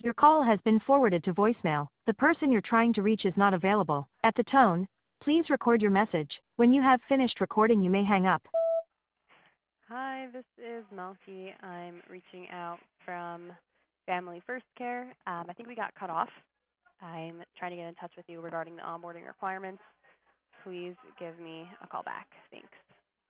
Your call has been forwarded to voicemail. The person you're trying to reach is not available. At the tone, please record your message. When you have finished recording, you may hang up. Hi, this is Melky. I'm reaching out from Family First Care. I think we got cut off. I'm trying to get in touch with you regarding the onboarding requirements. Please give me a call back. Thanks.